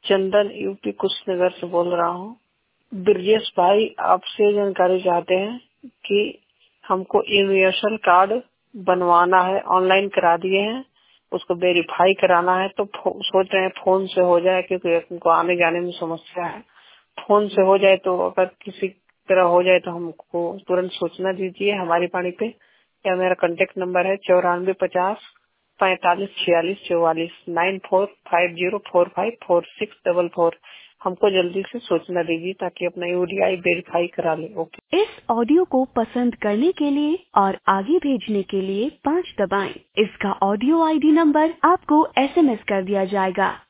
चंदन UP Kushinagar से बोल रहा हूँ। ब्रजेश भाई आपसे जानकारी चाहते हैं कि हमको यूनिवर्सल कार्ड बनवाना है, ऑनलाइन करा दिए हैं, उसको वेरीफाई कराना है, तो सोच रहे हैं फोन से हो जाए क्योंकि हमको आने जाने में समस्या है। फोन से हो जाए तो अगर किसी तरह हो जाए तो हमको तुरंत सूचना दीजिए हमारी पानी पे। या मेरा कांटेक्ट नंबर है 9450454644 9450454644। हमको जल्दी से सूचना दीजिए ताकि अपना यूडीआई वेरीफाई करा ले। ओके। इस ऑडियो को पसंद करने के लिए और आगे भेजने के लिए 5 दबाएं। इसका ऑडियो आईडी नंबर आपको एसएमएस कर दिया जाएगा।